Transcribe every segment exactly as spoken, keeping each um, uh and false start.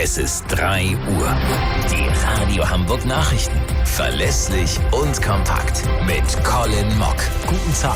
Es ist drei Uhr. Die Radio Hamburg Nachrichten. Verlässlich und kompakt. Mit Colin Mock. Guten Tag.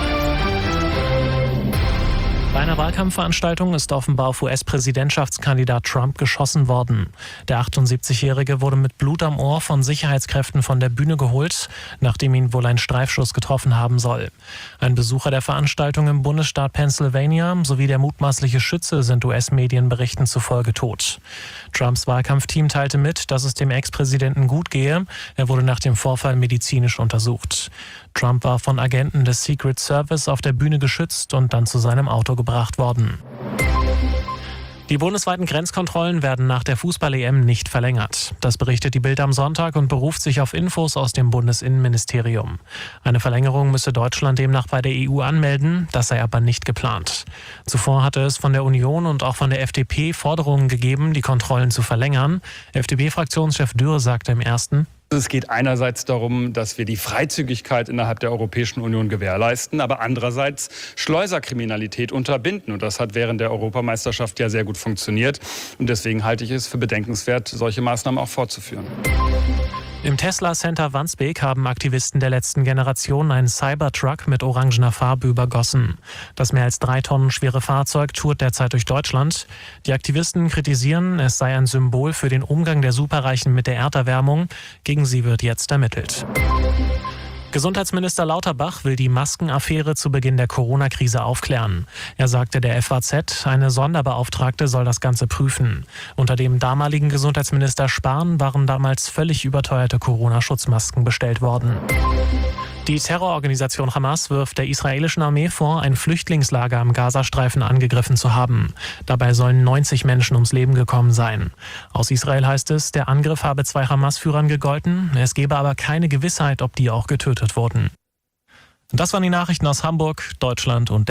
Bei einer Wahlkampfveranstaltung ist offenbar auf U S-Präsidentschaftskandidat Trump geschossen worden. Der achtundsiebzigjährige wurde mit Blut am Ohr von Sicherheitskräften von der Bühne geholt, nachdem ihn wohl ein Streifschuss getroffen haben soll. Ein Besucher der Veranstaltung im Bundesstaat Pennsylvania sowie der mutmaßliche Schütze sind U S-Medienberichten zufolge tot. Trumps Wahlkampfteam teilte mit, dass es dem Ex-Präsidenten gut gehe. Er wurde nach dem Vorfall medizinisch untersucht. Trump war von Agenten des Secret Service auf der Bühne geschützt und dann zu seinem Auto gebracht worden. Die bundesweiten Grenzkontrollen werden nach der Fußball-E M nicht verlängert. Das berichtet die Bild am Sonntag und beruft sich auf Infos aus dem Bundesinnenministerium. Eine Verlängerung müsse Deutschland demnach bei der E U anmelden, das sei aber nicht geplant. Zuvor hatte es von der Union und auch von der F D P Forderungen gegeben, die Kontrollen zu verlängern. F D P-Fraktionschef Dürr sagte im ersten: Es geht einerseits darum, dass wir die Freizügigkeit innerhalb der Europäischen Union gewährleisten, aber andererseits Schleuserkriminalität unterbinden. Und das hat während der Europameisterschaft ja sehr gut funktioniert. Und deswegen halte ich es für bedenkenswert, solche Maßnahmen auch fortzuführen. Im Tesla Center Wandsbek haben Aktivisten der letzten Generation einen Cybertruck mit orangener Farbe übergossen. Das mehr als drei Tonnen schwere Fahrzeug tourt derzeit durch Deutschland. Die Aktivisten kritisieren, es sei ein Symbol für den Umgang der Superreichen mit der Erderwärmung. Gegen sie wird jetzt ermittelt. Gesundheitsminister Lauterbach will die Maskenaffäre zu Beginn der Corona-Krise aufklären. Er sagte der F A Z, eine Sonderbeauftragte soll das Ganze prüfen. Unter dem damaligen Gesundheitsminister Spahn waren damals völlig überteuerte Corona-Schutzmasken bestellt worden. Die Terrororganisation Hamas wirft der israelischen Armee vor, ein Flüchtlingslager am Gazastreifen angegriffen zu haben. Dabei sollen neunzig Menschen ums Leben gekommen sein. Aus Israel heißt es, der Angriff habe zwei Hamas-Führern gegolten. Es gebe aber keine Gewissheit, ob die auch getötet wurden. Das waren die Nachrichten aus Hamburg, Deutschland und